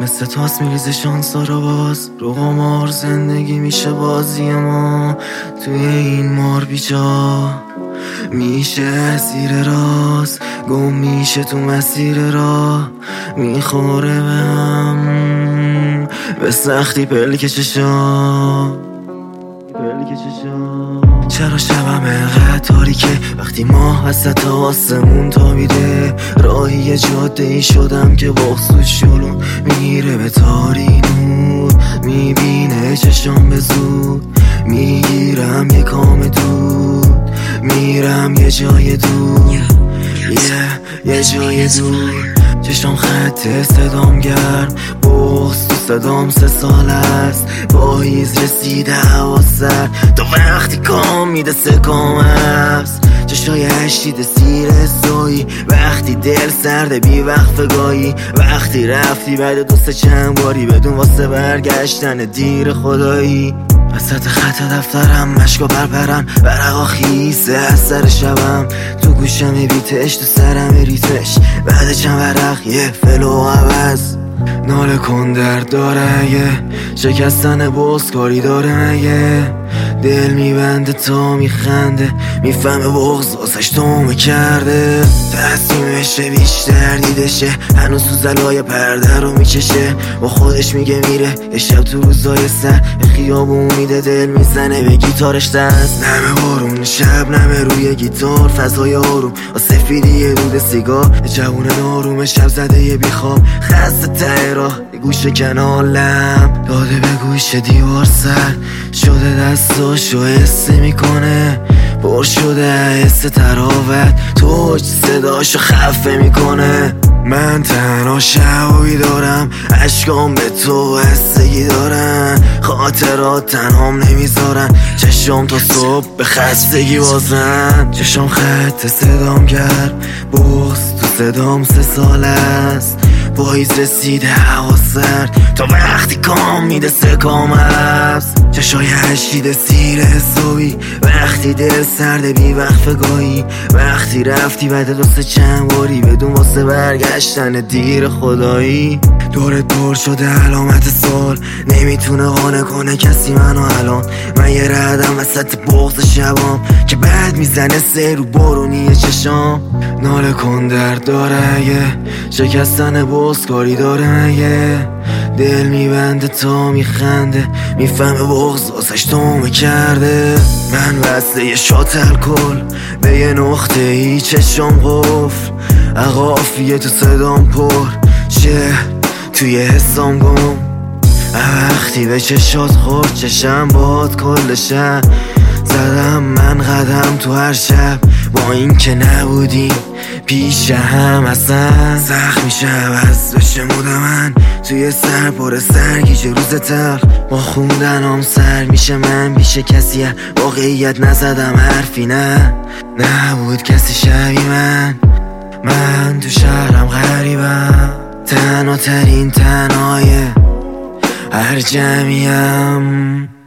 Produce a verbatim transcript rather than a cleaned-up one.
مثل تاس میریزه شانسا رو باز رو قمار. زندگی میشه بازی ما توی این مار بیجا. میشه زیر راست گم میشه تو مسیر راه. میخوره به هم به سختی پلک چشام. چرا شبم انقدر تاریکه وقتی ماه وسط آسمون تابیده؟ راهی جاده ای شدم که بغض شلون میره به تاری نور. میبینه چشام به زود میگیرم یه کام دود. میرم یه جای دور یه یه جای دور. چشام خط صدام گرم بغض تو صدام سه سال است. پاییز رسیده هوا سر تا وقتی کام میده سکام است. چشای هشتید سیر سایی وقتی دل سرده بی وقت گاهی. وقتی رفتی بعد دوست چند باری بدون واسه برگشتن دیر خدایی. وسط خط دفترم مشکا برپرم ورقا خیسه از سر شبم. تو گوشم بیتش تو سرم ریتش بعد چند ورق یه فلو عوض. ناله کن درد داره اگه شکستن بغض کاری داره مگه؟ دل میبنده تا میخنده میفهمه بغض واسش تومه کرده. تصمیمشه بیشتر دیدشه هنوز تو زلای پرده رو میچشه. با خودش میگه میره یه شب تو روزای سر خیابون میده دل میزنه به گیتارش دست. نمه بارون شب نمه روی گیتار فضای آروم و سفیدی دود سیگار. جوون ناروم شب زده یه بیخواب خسته ته راه گوشه کنالم داده به گوش دیوار سر شده. دستاشو حسه میکنه پر شده حس تراوت توج صداشو خفه میکنه. من تنها شبایی دارم عشقام به تو حسگی دارن. خاطرات تنهام نمیذارن چشم تا صبح به خستگی بازن. چشم خط صدام کرد بغض تو صدام سه سال است. پاییز رسیده هوا سرد تا وقتی کام میده سکام است. چشای هشید سیر حسابی وقتی دل سرده بی وقت گاهی. وقتی رفتی بعد دوست چند باری بدون واسه برگشتن دیر خدایی. دورت پر شده علامت سال نمیتونه قانع کنه کسی منو الان. من یه ردم وسط بغض شبام که بعد میزنه سه رو بارونی چشام. ناله کن درد داره اگه شکستن بغض کاری داره مگه؟ دل میبنده تا میخنده میفهمه بغض واسش تومه کرده. من وصله یه شات الکل به یه نقطه ای چشم قفل. عقافیه تو صدام پر چه توی حسام گم. وقتی به چشات خورد چشم باد کل شب زدم من قدم تو هر شب. با این که نبودیم پیش هم اصلا سخت میشه عوض بشه مود من توی سر پر سرگیجه روز تلخ. با خوندنام سر میشه من بیشه کسی واقعیت نزدم حرفی نه نبود کسی شبیه من. من تو شهرم غریبم تنها ترین تنهای هر جمعیم.